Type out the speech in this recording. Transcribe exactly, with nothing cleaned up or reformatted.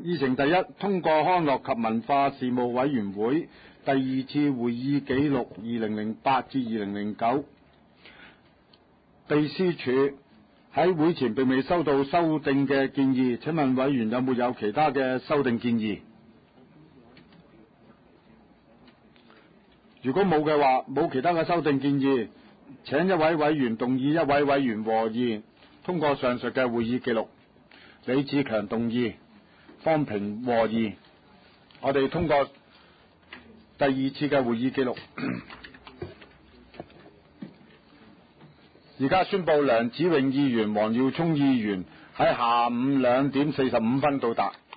議程第一，通過康樂及文化事務委員會第二次會議記錄二零零八至二零零九。秘書處喺會前並未收到修訂嘅建議，請問委員有沒有其他嘅修訂建議？如果冇嘅話，冇其他嘅修訂建議，請一位委員動議一位委員和議，通過上述嘅會議記錄。李志強動議，方平和議。我哋通過第二次嘅會議記錄。而家宣布梁子穎議員、黃耀聰議員喺下午兩點四十五分到達。